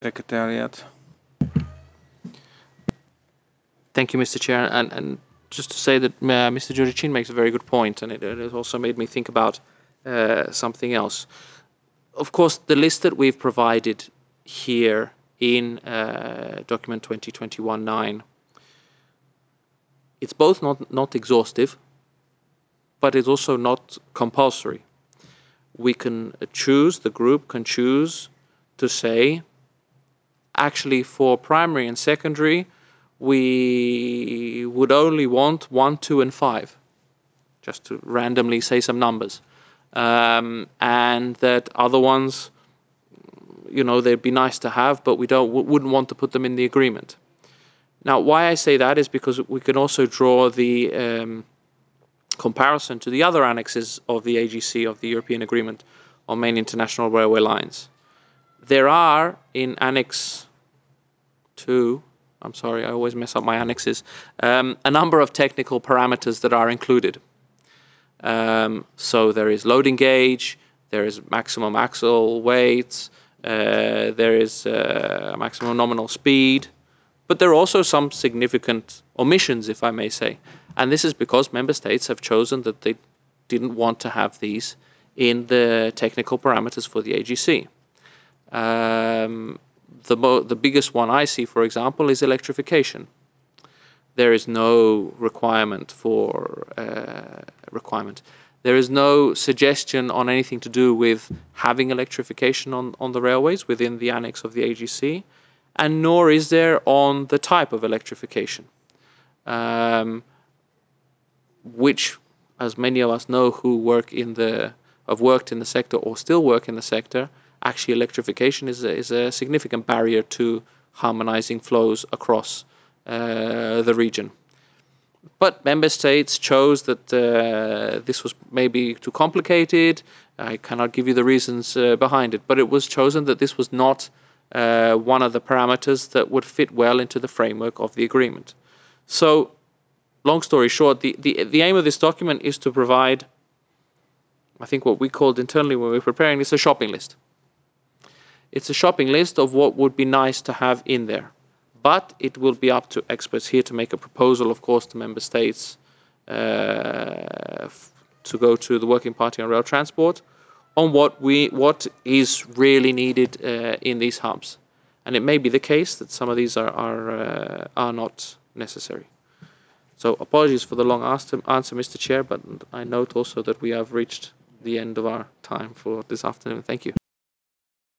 Secretariat. Thank you, Mr. Chair. And just to say that Mr. Juricin makes a very good point, and it has also made me think about something else. Of course, the list that we've provided here in document 2021-9, it's both not exhaustive, but it's also not compulsory. We can choose, the group can choose to say, actually for primary and secondary, we would only want 1, 2, and 5, just to randomly say some numbers. And that other ones, they'd be nice to have, but wouldn't want to put them in the agreement. Now, why I say that is because we can also draw the comparison to the other annexes of the AGC, of the European Agreement on Main International Railway Lines. There are in Annex 2, I'm sorry, I always mess up my annexes, a number of technical parameters that are included. So there is loading gauge, there is maximum axle weights, there is maximum nominal speed, but there are also some significant omissions, if I may say. And this is because member states have chosen that they didn't want to have these in the technical parameters for the AGC. The biggest one I see, for example, is electrification. There is no requirement for There is no suggestion on anything to do with having electrification on the railways within the annex of the AGC, and nor is there on the type of electrification, which, as many of us know who have worked in the sector or still work in the sector, actually electrification is a significant barrier to harmonizing flows across the region. But member states chose that this was maybe too complicated. I cannot give you the reasons behind it, but it was chosen that this was not one of the parameters that would fit well into the framework of the agreement. So, long story short, the aim of this document is to provide, I think what we called internally when we were preparing this, a shopping list. It's a shopping list of what would be nice to have in there. But it will be up to experts here to make a proposal, of course, to member states to go to the Working Party on Rail Transport on what is really needed in these hubs. And it may be the case that some of these are not necessary. So apologies for the long answer, Mr. Chair, but I note also that we have reached the end of our time for this afternoon. Thank you.